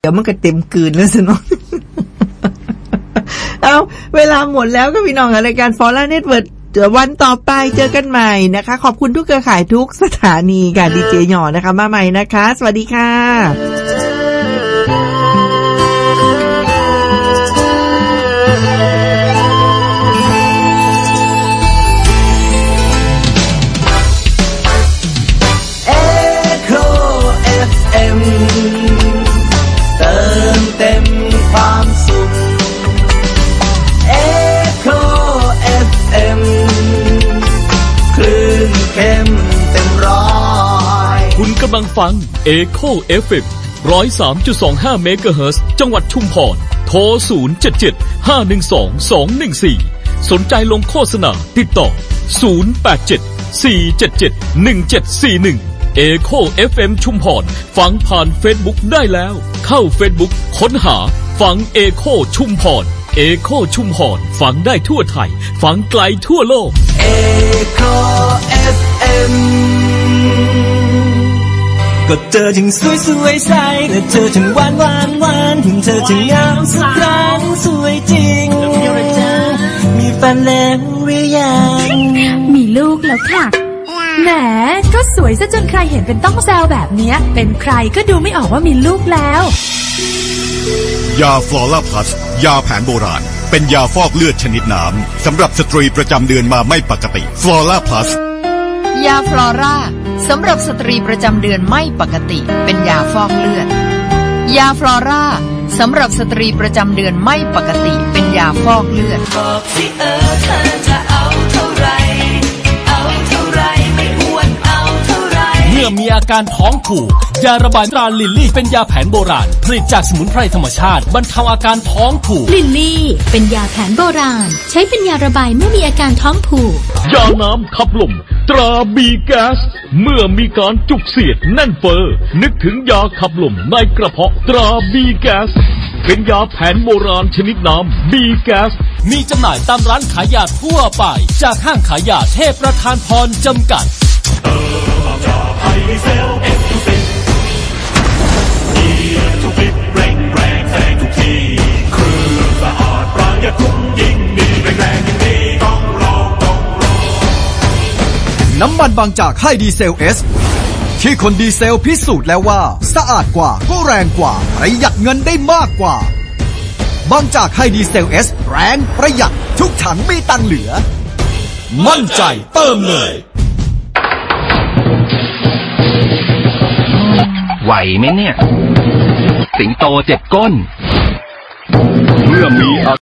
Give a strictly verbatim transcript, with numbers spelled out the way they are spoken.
มันก็เต็มกืนแล้วสิเนาะ เอาเวลาหมดแล้วก็พี่น้องรายการฟอร่าเน็ตเวิร์ควันต่อไปเจอกันใหม่นะคะขอบคุณทุกเครือข่ายทุกสถานีค่ะดีเจหย่อนะคะมาใหม่นะคะสวัสดีค่ะเติมเต็มความสุข Echo เอฟ เอ็ม คลื่นเข้มเต็มร้อยคุณกำลังฟัง Echo เอฟ เอ็ม หนึ่งศูนย์สามจุดสองห้า เมกะเฮิรตซ์จังหวัดชุมพรโทรศูนย์ เจ็ด เจ็ด ห้า หนึ่ง สอง สอง หนึ่ง สี่สนใจลงโฆษณาติดต่อศูนย์ แปด เจ็ด สี่ เจ็ด เจ็ด หนึ่ง เจ็ด สี่ หนึ่งEcho เอฟ เอ็ม ชุมพรฟังผ่าน Facebook ได้แล้วเข้า Facebook ค้นหาฟัง Echo ชุมพร Echo ชุมพรฟังได้ทั่วไทยฟังไกลทั่วโลก Echo เอฟ เอ็ม ก็เจอถึงสวยสวยใสและเจอถึงหวานหวานหวานถึงเธอถึงงามสักครั้งสวยจริงมีแฟนแล้วหรือยังมีลูกแล้วค่ะแหมก็สวยซะจนใครเห็นเป็นต้องแซวแบบนี้เป็นใครก็ดูไม่ออกว่ามีลูกแล้วยาฟลอร่าพลัสยาแผนโบราณเป็นยาฟอกเลือดชนิดน้ำสำหรับสตรีประจำเดือนมาไม่ปกติฟลอร่าพลัสยาฟลอร่าสำหรับสตรีประจำเดือนไม่ปกติเป็นยาฟอกเลือดยาฟลอร่าสำหรับสตรีประจำเดือนไม่ปกติเป็นยาฟอกเลือดบอกสิเออเธอจะเอาเท่าไรเมื่อมีอาการท้องผูกยาระบายตราลิลลี่เป็นยาแผนโบราณผลิตจากสมุนไพรธรรมชาติบรรเทาอาการท้องผูกลิลลี่เป็นยาแผนโบราณใช้เป็นยาระบายเมื่อมีอาการท้องผูกยาน้ำขับลมตราบีแก๊สเมื่อมีการจุกเสียดแน่นเฟ้อนึกถึงยาขับลมในกระเพาะตราบีแก๊สเป็นยาแผนโบราณชนิดน้ำบีแก๊สมีจำหน่ายตามร้านขายยาทั่วไปจากห้างขายยาเทพประธานพรจำกัดไฮเซลเอ็กซ์คลูซีฟเกียร์ทุกคลิปเร่งแรงแซงทุกทีเครื่องสะอาดปราหยัดคุ้มยิ่งดีแรงแรงยิ่งดีต้องลองต้องลองน้ำมันบางจากให้ดีเซลเอสที่คนดีเซลพิสูจน์แล้วว่าสะอาดกว่าก็แรงกว่าประหยัดเงินได้มากกว่าบางจากให้ดีเซลเอสแรงประหยัดทุกถังมีตังเหลือมั่นใจเติมเลยไหวไหมเนี่ยสิงโตเจ็บก้นเมื่อมี